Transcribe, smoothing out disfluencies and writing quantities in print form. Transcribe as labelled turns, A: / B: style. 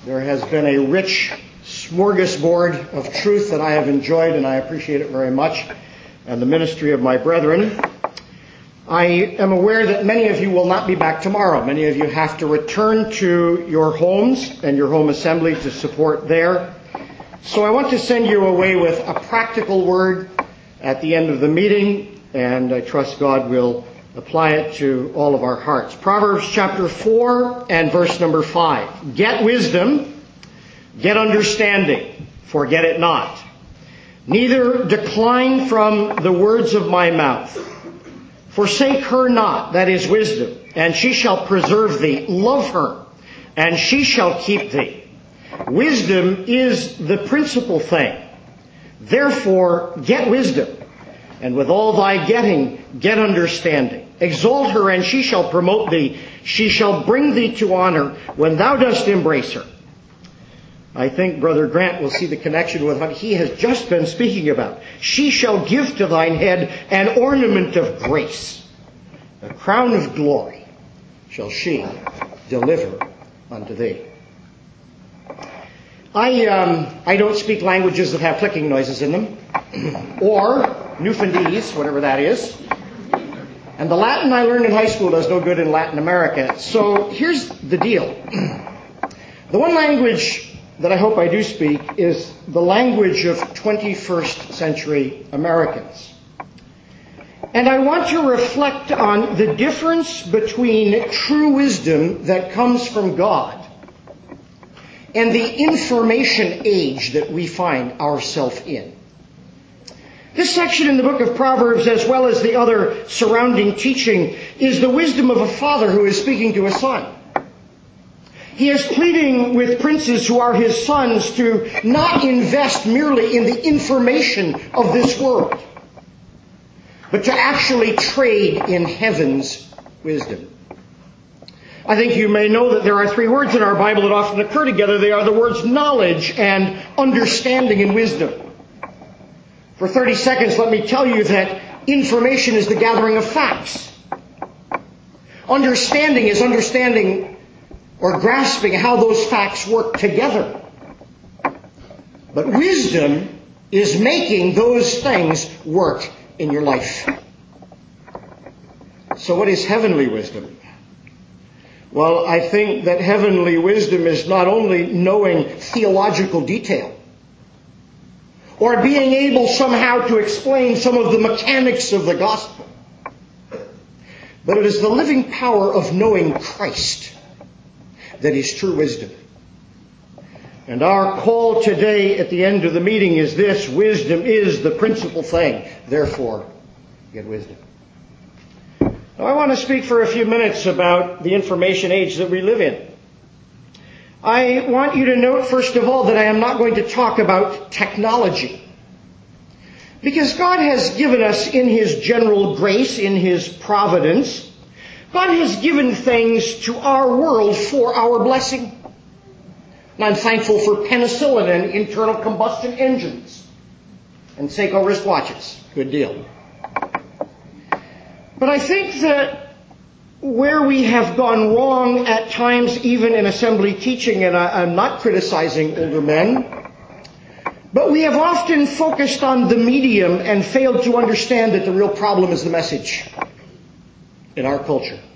A: There has been a rich smorgasbord of truth that I have enjoyed, and I appreciate it very much, and the ministry of my brethren. I am aware that many of you will not be back tomorrow. Many of you have to return to your homes and your home assembly to support there. So I want to send you away with a practical word at the end of the meeting, and I trust God will apply it to all of our hearts. Proverbs chapter 4 and verse number 5. Get wisdom, get understanding, forget it not. Neither decline from the words of my mouth. Forsake her not, that is wisdom, and she shall preserve thee. Love her, and she shall keep thee. Wisdom is the principal thing. Therefore, get wisdom, and with all thy getting, get understanding. Exalt her, and she shall promote thee. She shall bring thee to honor when thou dost embrace her. I think Brother Grant will see the connection with what he has just been speaking about. She shall give to thine head an ornament of grace. A crown of glory shall she deliver unto thee. I don't speak languages that have clicking noises in them, or Newfoundlandese, whatever that is. And the Latin I learned in high school does no good in Latin America. So here's the deal. The one language that I hope I do speak is the language of 21st century Americans. And I want to reflect on the difference between true wisdom that comes from God and the information age that we find ourselves in. This section in the book of Proverbs, as well as the other surrounding teaching, is the wisdom of a father who is speaking to a son. He is pleading with princes who are his sons to not invest merely in the information of this world, but to actually trade in heaven's wisdom. I think you may know that there are three words in our Bible that often occur together. They are the words knowledge and understanding and wisdom. For 30 seconds, let me tell you that information is the gathering of facts. Understanding is understanding or grasping how those facts work together. But wisdom is making those things work in your life. So what is heavenly wisdom? Well, I think that heavenly wisdom is not only knowing theological detail, or being able somehow to explain some of the mechanics of the gospel, but it is the living power of knowing Christ that is true wisdom. And our call today at the end of the meeting is this: wisdom is the principal thing. Therefore, get wisdom. Now, I want to speak for a few minutes about the information age that we live in. I want you to note, first of all, that I am not going to talk about technology. Because God has given us in His general grace, in His providence, God has given things to our world for our blessing. And I'm thankful for penicillin and internal combustion engines and Seiko wristwatches. Good deal. But I think that where we have gone wrong at times, even in assembly teaching, and I'm not criticizing older men, but we have often focused on the medium and failed to understand that the real problem is the message in our culture.